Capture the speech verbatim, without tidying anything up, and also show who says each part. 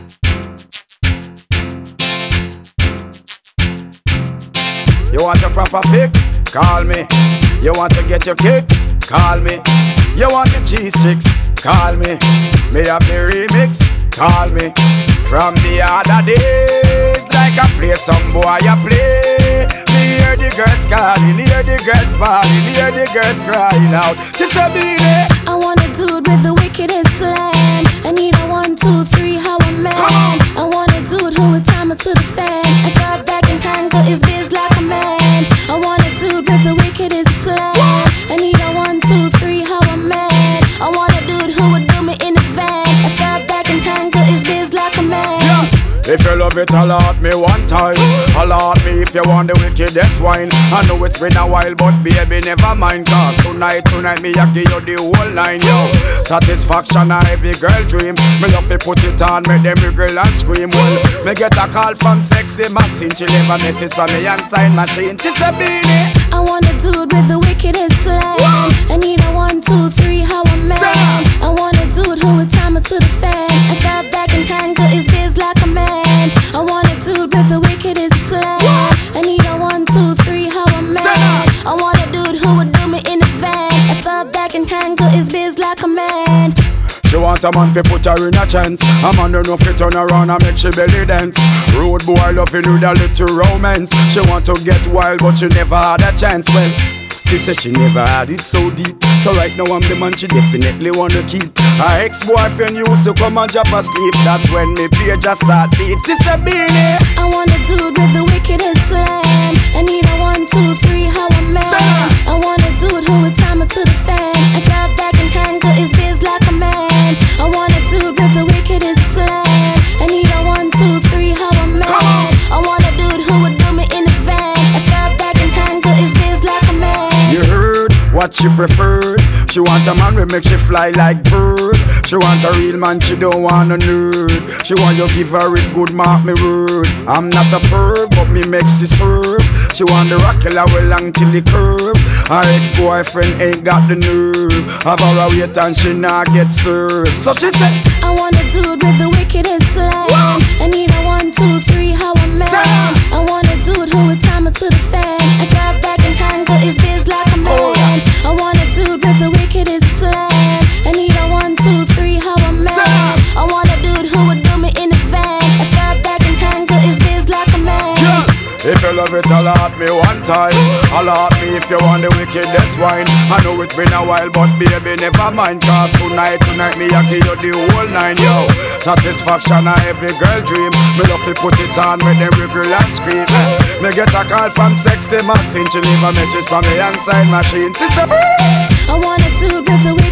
Speaker 1: You want a proper fix? Call me. You want to get your kicks? Call me. You want the cheese chicks? Call me. Me have the remix? Call me. From the other days, like I play some boy I play. Me hear the girls calling, hear the girls bawling, hear the girls crying out. She said, "Beat it."
Speaker 2: I want a dude with the wickedest slang. I need a one, two, three, how a man. I want a dude who would time it to the fan. I thought that can handle his biz like a man. I want a dude with the wickedest slang. I need a one, two, three, how a man. I want a dude who would do me in his van. I thought that can handle his biz like a man.
Speaker 1: Yeah. If you love it, allot me one time. Allot me if you want the wickedest wine. I know it's been a while, but baby, never mind. Cause tonight, tonight, me I give you the whole line, yo. Satisfaction a every girl dream. Me love to put it on, make them wriggle and scream. Well, me get a call from Sexy Maxine. She leave a message from me and sign machine. She said, "Beat it."
Speaker 2: I want a dude with the wickedest slang. I need a one, two, three, how a man. I want a dude who would time it to the fan. I thought that can handle his biz like a man. I want a dude with the wickedest slang. I need a one, two, three, how a man. I want a dude who would do me in his van. I thought that can handle his biz like a man.
Speaker 1: She want a man fi put her in a chance. A man don't know fi turn around and make she belly dance. Road boy loving with a little romance. She want to get wild but she never had a chance. Well, she said she never had it so deep. So right now I'm the man she definitely wanna keep. Her ex-boyfriend used to come and drop asleep. That's when me page just start beep. She said, "Beat it."
Speaker 2: I want a dude with the wickedest slang. I need a one, two, three, how a man. I want a dude who would time it to the fan. I thought that can handle his biz like a man. I want a dude with the wickedest slang. I need a one, two, three, how a man. I want a dude who would do me in his van. I thought that can handle his biz like a man.
Speaker 1: You heard what she preferred. She want a man who make she fly like bird. She want a real man, she don't want a nerd. She want you give her it good, mark me word. I'm not a perv, but me makes she serve. She want the rock killer well long till the curve. Her ex-boyfriend ain't got the nerve. Have her a wait and she not get served. So she said,
Speaker 2: I want a dude with the wickedest slang. I need a one, two, three, how a man. I want a dude who would time it to the fan. I thought that can handle his biz like a man. I want a dude with the wickedest slang. I need a one, two, three, how a man. I want a dude who would do me in his van. I thought that can handle his biz like a man.
Speaker 1: yeah. If you love it, allot me one time. Allot me if you want the wickedest wine. I know it's been a while, but baby, never mind. Cause tonight, tonight, me I give you the whole nine, yo. Satisfaction a every girl dream. Me love to put it on, make them wriggle and scream. Me get a call from Sexy Maxine. She leave a message from me and sign machine. She said,
Speaker 2: I want a dude with the